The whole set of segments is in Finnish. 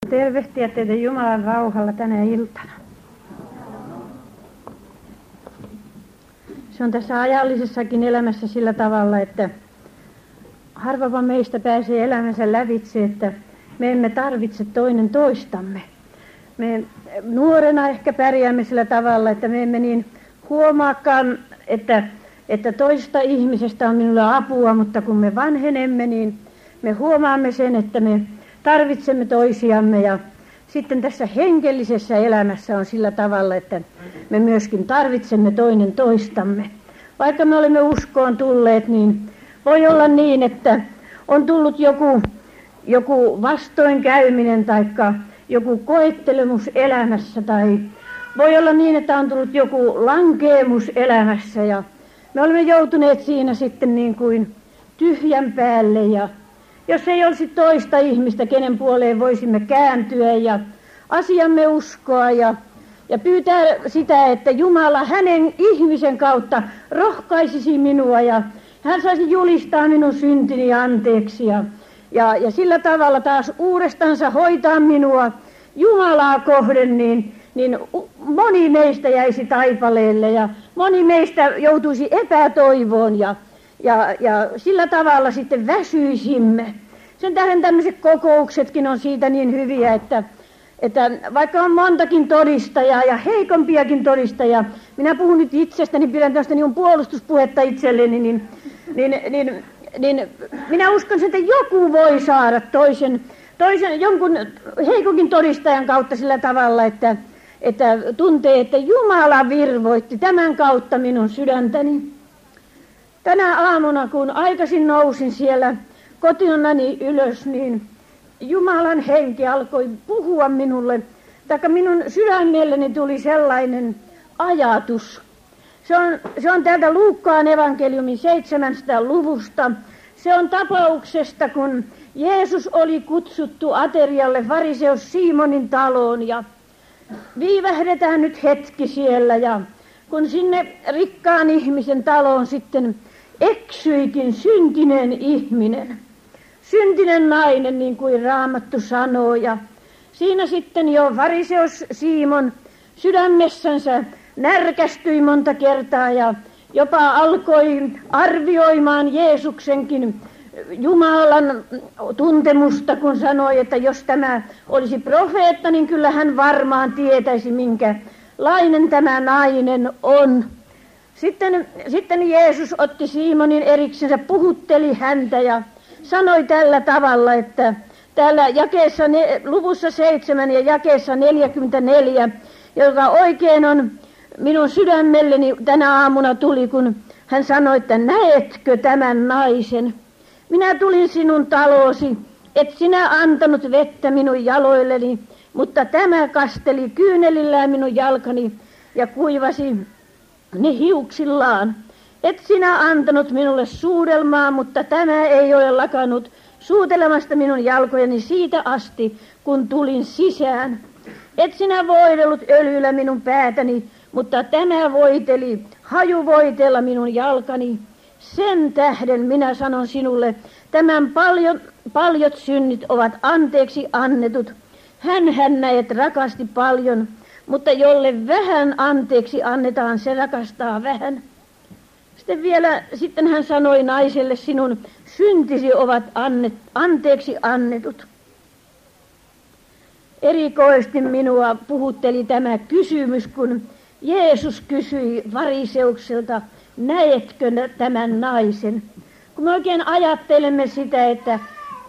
Tervehtiä teitä Jumalan rauhalla tänä iltana. Se on tässä ajallisessakin elämässä sillä tavalla, että harvapa meistä pääsee elämänsä lävitse, että me emme tarvitse toinen toistamme. Me nuorena ehkä pärjäämme sillä tavalla, että me emme niin huomaakaan, että toista ihmisestä on minulle apua, mutta kun me vanhenemme, niin me huomaamme sen, että me tarvitsemme toisiamme, ja sitten tässä henkellisessä elämässä on sillä tavalla, että me myöskin tarvitsemme toinen toistamme. Vaikka me olemme uskoon tulleet, niin voi olla niin, että on tullut joku vastoinkäyminen tai joku koettelemus elämässä, tai voi olla niin, että on tullut joku lankeemus elämässä, ja me olemme joutuneet siinä sitten niin kuin tyhjän päälle, ja jos ei olisi toista ihmistä, kenen puoleen voisimme kääntyä ja asiamme uskoa ja pyytää sitä, että Jumala hänen ihmisen kautta rohkaisisi minua ja hän saisi julistaa minun syntini anteeksi ja sillä tavalla taas uudestansa hoitaa minua Jumalaa kohden, niin moni meistä jäisi taipaleelle ja moni meistä joutuisi epätoivoon ja sillä tavalla sitten väsyisimme. Sen tähden tämmöiset kokouksetkin on siitä niin hyviä, että vaikka on montakin todistajaa ja heikompiakin todistajaa, minä puhun nyt itsestäni, pidän tästä niin puolustuspuhetta itselleni, niin minä uskon, että joku voi saada toisen jonkun heikokin todistajan kautta sillä tavalla, että tuntee, että Jumala virvoitti tämän kautta minun sydäntäni. Tänä aamuna, kun aikaisin nousin siellä kotionani ylös, niin Jumalan henki alkoi puhua minulle, taikka minun sydämelleni tuli sellainen ajatus. Se on täältä Luukkaan evankeliumin 7. luvusta. Se on tapauksesta, kun Jeesus oli kutsuttu aterialle fariseus Simonin taloon, ja viivähdetään nyt hetki siellä, ja kun sinne rikkaan ihmisen taloon sitten eksyikin syntinen ihminen, syntinen nainen, niin kuin Raamattu sanoo, ja siinä sitten jo fariseus Simon sydämessänsä närkästyi monta kertaa ja jopa alkoi arvioimaan Jeesuksenkin Jumalan tuntemusta, kun sanoi, että jos tämä olisi profeetta, niin kyllä hän varmaan tietäisi, minkälainen tämä nainen on. Sitten Jeesus otti Simonin eriksensä, puhutteli häntä ja sanoi tällä tavalla, että täällä luvussa 7 ja jakeessa 44, joka oikein on minun sydämelleni tänä aamuna tuli, kun hän sanoi, että näetkö tämän naisen? Minä tulin sinun taloosi, et sinä antanut vettä minun jaloilleni, mutta tämä kasteli kyynelillään minun jalkani ja kuivasi ne hiuksillaan. Et sinä antanut minulle suudelmaa, mutta tämä ei ole lakannut suutelemasta minun jalkojeni siitä asti, kun tulin sisään. Et sinä voidellut öljyllä minun päätäni, mutta tämä voiteli hajuvoiteella minun jalkani. Sen tähden minä sanon sinulle, tämän paljot synnit ovat anteeksi annetut. Hän näet rakasti paljon, mutta jolle vähän anteeksi annetaan, se rakastaa vähän. Sitten hän sanoi naiselle, sinun syntisi ovat anteeksi annetut. Erikoisesti minua puhutteli tämä kysymys, kun Jeesus kysyi fariseukselta, näetkö tämän naisen? Kun me oikein ajattelemme sitä, että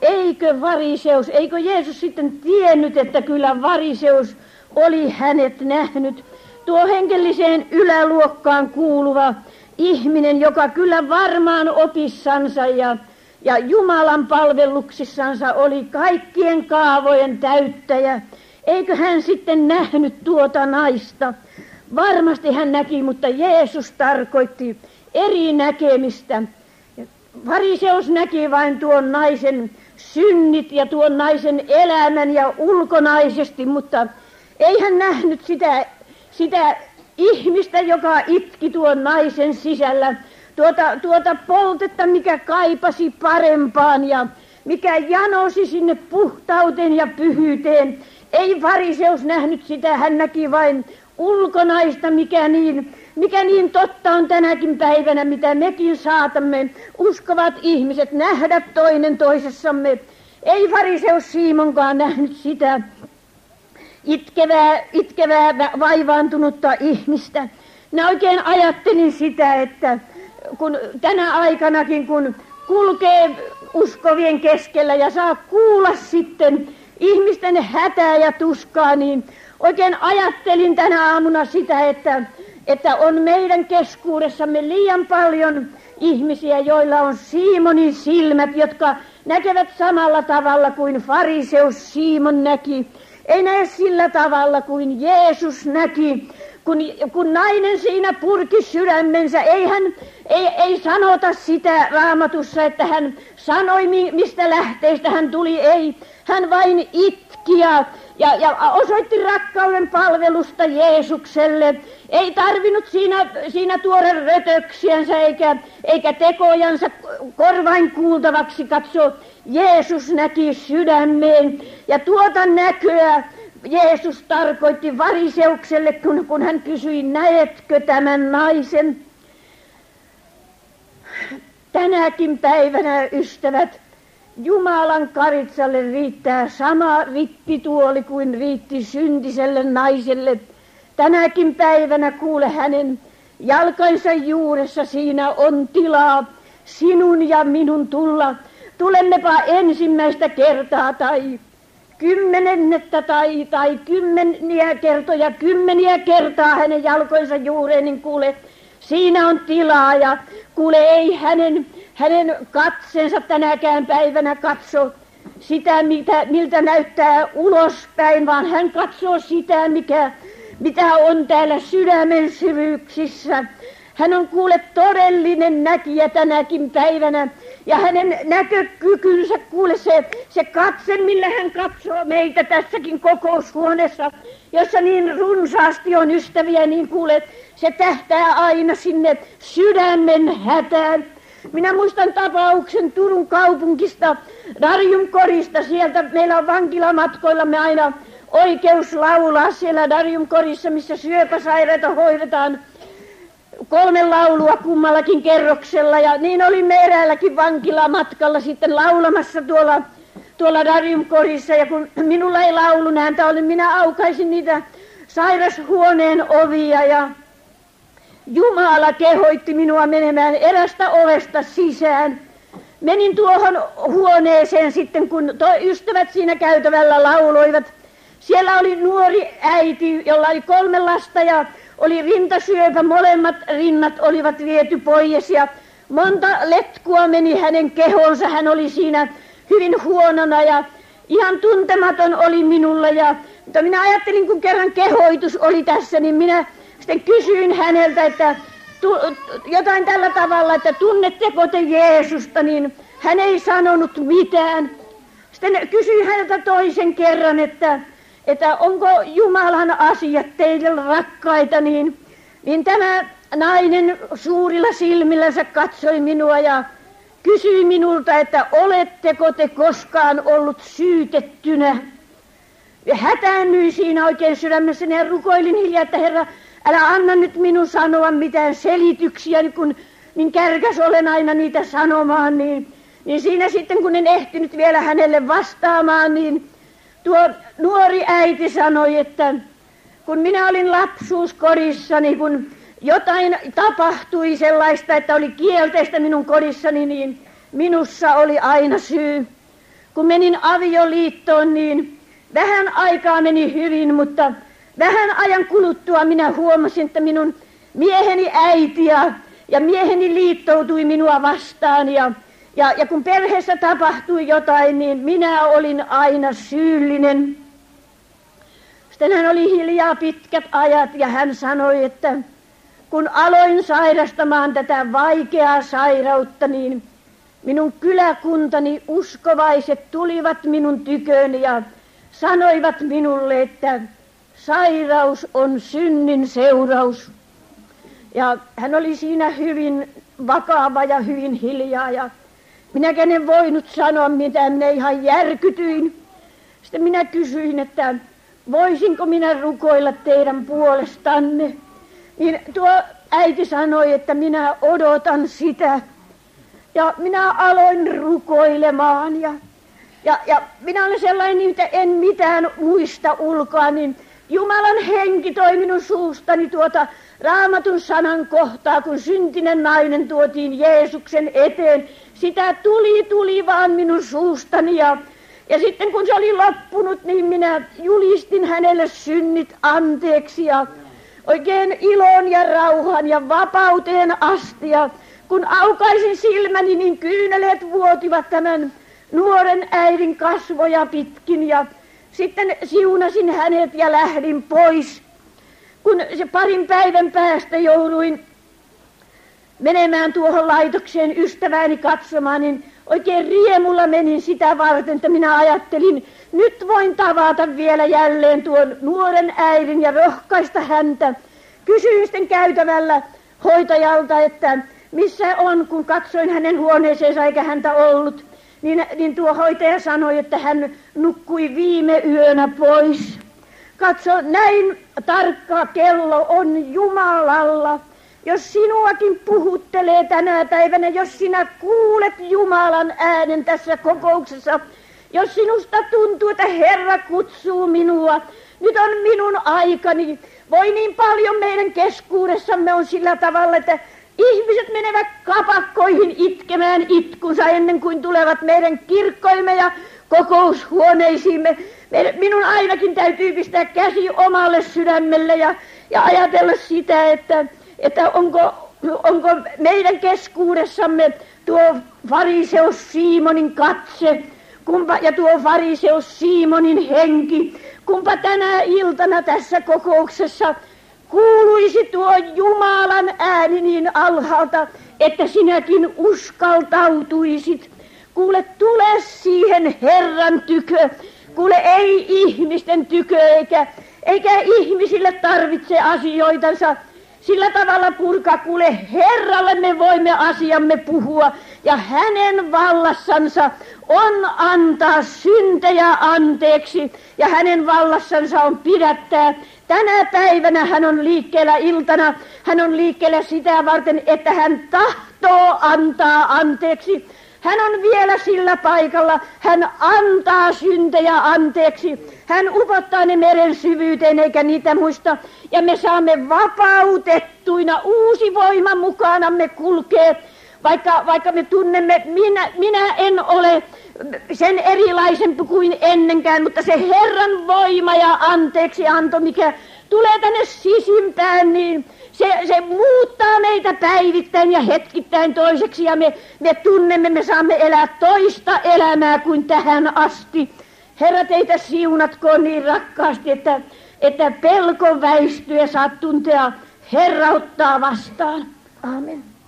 eikö Jeesus sitten tiennyt, että kyllä fariseus oli hänet nähnyt, tuo henkelliseen yläluokkaan kuuluva ihminen, joka kyllä varmaan opissansa ja Jumalan palveluksissansa oli kaikkien kaavojen täyttäjä. Eikö hän sitten nähnyt tuota naista? Varmasti hän näki, mutta Jeesus tarkoitti eri näkemistä. Fariseus näki vain tuon naisen synnit ja tuon naisen elämän ja ulkonaisesti, mutta ei hän nähnyt sitä ihmistä, joka itki tuon naisen sisällä, tuota poltetta, mikä kaipasi parempaan mikä janosi sinne puhtauteen ja pyhyyteen. Ei fariseus nähnyt sitä, hän näki vain ulkonaista, mikä niin totta on tänäkin päivänä, mitä mekin saatamme uskovat ihmiset nähdä toinen toisessamme. Ei fariseus Siimonkaan nähnyt sitä itkevää vaivaantunutta ihmistä. Minä oikein ajattelin sitä, että kun tänä aikanakin, kun kulkee uskovien keskellä ja saa kuulla sitten ihmisten hätää ja tuskaa, niin oikein ajattelin tänä aamuna sitä, että on meidän keskuudessamme liian paljon ihmisiä, joilla on Simonin silmät, jotka näkevät samalla tavalla kuin fariseus Simon näki. Ei näe sillä tavalla kuin Jeesus näki. Kun nainen siinä purki sydämensä, ei sanota sitä Raamatussa, että hän sanoi, mistä lähteistä hän tuli. Ei, hän vain itki ja osoitti rakkauden palvelusta Jeesukselle. Ei tarvinnut siinä tuoda rötöksiänsä eikä tekojansa korvain kuultavaksi. Katso, Jeesus näki sydämeen ja tuota näköä Jeesus tarkoitti fariseukselle, kun hän kysyi, näetkö tämän naisen? Tänäkin päivänä, ystävät, Jumalan karitsalle riittää sama rippituoli kuin riitti syntiselle naiselle. Tänäkin päivänä kuule hänen jalkansa juuressa, siinä on tilaa sinun ja minun tulla. Tulemmepa ensimmäistä kertaa tai 10 tai 10 kertaa hänen jalkoinsa juureen, niin kuule, siinä on tilaa ja kuule, ei hänen katseensa tänäkään päivänä katso sitä, miltä näyttää ulospäin, vaan hän katsoo sitä, mitä on täällä sydämen syvyyksissä. Hän on kuule todellinen näkijä tänäkin päivänä ja hänen näkökykynsä, kuule se katse, millä hän katsoo meitä tässäkin kokoushuoneessa, jossa niin runsaasti on ystäviä, niin kuule, se tähtää aina sinne sydämen hätään. Minä muistan tapauksen Turun kaupungista, Darjumkorista, sieltä meillä on vankilamatkoillamme aina oikeus laulaa siellä Darjumkorissa, missä syöpäsairaita hoidetaan. 3 laulua kummallakin kerroksella ja niin olimme eräälläkin vankilamatkalla sitten laulamassa tuolla Darjumkorissa ja kun minulla ei laulun ääntä oli, minä aukaisin niitä sairashuoneen ovia ja Jumala kehoitti minua menemään erästä ovesta sisään. Menin tuohon huoneeseen sitten, kun ystävät siinä käytävällä lauloivat. Siellä oli nuori äiti, jolla oli 3 lasta ja oli rintasyöpä, molemmat rinnat olivat viety pois ja monta letkua meni hänen kehonsa. Hän oli siinä hyvin huonona ja ihan tuntematon oli minulle. Mutta minä ajattelin, kun kerran kehoitus oli tässä, niin minä sitten kysyin häneltä, että jotain tällä tavalla, että tunnetteko te Jeesusta, niin hän ei sanonut mitään. Sitten kysyin häneltä toisen kerran, että onko Jumalan asiat teille rakkaita, niin tämä nainen suurilla silmillänsä katsoi minua ja kysyi minulta, että oletteko te koskaan ollut syytettynä. Ja hätäännyin siinä oikein sydämessäni ja rukoilin hiljaa, että Herra, älä anna nyt minun sanoa mitään selityksiä, kun niin kärkäs olen aina niitä sanomaan, niin siinä sitten kun en ehtinyt vielä hänelle vastaamaan, niin tuo nuori äiti sanoi, että kun minä olin lapsuuskodissani, kun jotain tapahtui sellaista, että oli kielteistä minun kodissani, niin minussa oli aina syy. Kun menin avioliittoon, niin vähän aikaa meni hyvin, mutta vähän ajan kuluttua minä huomasin, että minun mieheni äiti ja mieheni liittoutui minua vastaan ja kun perheessä tapahtui jotain, niin minä olin aina syyllinen. Sitten hän oli hiljaa pitkät ajat ja hän sanoi, että kun aloin sairastamaan tätä vaikeaa sairautta, niin minun kyläkuntani uskovaiset tulivat minun tyköni ja sanoivat minulle, että sairaus on synnin seuraus. Ja hän oli siinä hyvin vakava ja hyvin hiljaa ja minäkään en voinut sanoa mitään, minä ihan järkytyin. Sitten minä kysyin, että voisinko minä rukoilla teidän puolestanne. Niin tuo äiti sanoi, että minä odotan sitä. Ja minä aloin rukoilemaan ja minä olen sellainen, että en mitään muista ulkoa, niin Jumalan henki toi minun suustani tuota Raamatun sanan kohtaa, kun syntinen nainen tuotiin Jeesuksen eteen. Sitä tuli vaan minun suustani ja sitten kun se oli loppunut, niin minä julistin hänelle synnit anteeksi ja oikein ilon ja rauhan ja vapauteen asti. Ja kun aukaisin silmäni, niin kyyneleet vuotivat tämän nuoren äidin kasvoja pitkin ja sitten siunasin hänet ja lähdin pois. Kun se parin päivän päästä jouduin menemään tuohon laitokseen ystävääni katsomaan, niin oikein riemulla menin sitä varten, että minä ajattelin, nyt voin tavata vielä jälleen tuon nuoren äidin ja rohkaista häntä. Kysyin sitten käytävällä hoitajalta, että missä on, kun katsoin hänen huoneeseensa eikä häntä ollut. Niin tuo hoitaja sanoi, että hän nukkui viime yönä pois. Katso, näin tarkka kello on Jumalalla. Jos sinuakin puhuttelee tänä päivänä, jos sinä kuulet Jumalan äänen tässä kokouksessa, jos sinusta tuntuu, että Herra kutsuu minua, nyt on minun aikani. Voi niin paljon meidän keskuudessamme on sillä tavalla, että ihmiset menevät kapakkoihin itkemään itkunsa ennen kuin tulevat meidän kirkkoimme ja kokoushuoneisiimme. Minun ainakin täytyy pistää käsi omalle sydämelle ja ajatella sitä, että onko meidän keskuudessamme tuo fariseus Simonin katse ja tuo fariseus Simonin henki. Kumpa tänä iltana tässä kokouksessa kuuluisi tuo Jumalan ääni niin alhaalta, että sinäkin uskaltautuisit. Kuule, tule siihen Herran tykö. Kuule, ei ihmisten tykö, eikä ihmisille tarvitse asioitansa sillä tavalla purkaa. Kuule, Herralle me voimme asiamme puhua ja hänen vallassansa on antaa syntejä anteeksi ja hänen vallassansa on pidättää. Tänä päivänä hän on liikkeellä iltana, hän on liikkeellä sitä varten, että hän tahtoo antaa anteeksi. Hän on vielä sillä paikalla, hän antaa syntejä anteeksi. Hän upottaa ne meren syvyyteen eikä niitä muista. Ja me saamme vapautettuina, uusi voima mukanamme kulkee. Vaikka me tunnemme, minä en ole sen erilaisempi kuin ennenkään, mutta se Herran voima ja anteeksianto, mikä tulee tänne sisimpään, niin se muuttaa meitä päivittäin ja hetkittäin toiseksi ja me tunnemme, me saamme elää toista elämää kuin tähän asti. Herra, teitä siunatkoon niin rakkaasti, että pelko väistyy ja saat tuntea Herra ottaa vastaan. Aamen.